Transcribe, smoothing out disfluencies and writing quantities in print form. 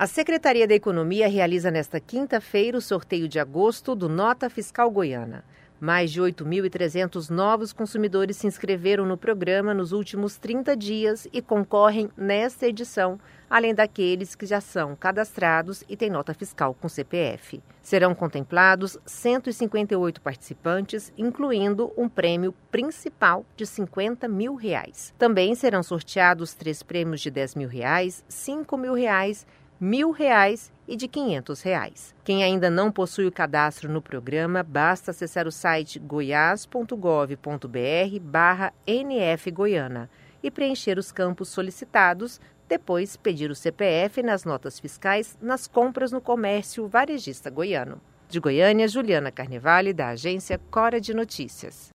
A Secretaria da Economia realiza nesta quinta-feira o sorteio de agosto do Nota Fiscal Goiana. Mais de 8.300 novos consumidores se inscreveram no programa nos últimos 30 dias e concorrem nesta edição, além daqueles que já são cadastrados e têm nota fiscal com CPF. Serão contemplados 158 participantes, incluindo um prêmio principal de R$50 mil. Também serão sorteados 3 prêmios de R$10 mil, R$5 mil, R$1.000 e de R$500. Quem ainda não possui o cadastro no programa, basta acessar o site goias.gov.br/NF Goiana e preencher os campos solicitados, depois pedir o CPF nas notas fiscais nas compras no comércio varejista goiano. De Goiânia, Juliana Carnevale, da agência Cora de Notícias.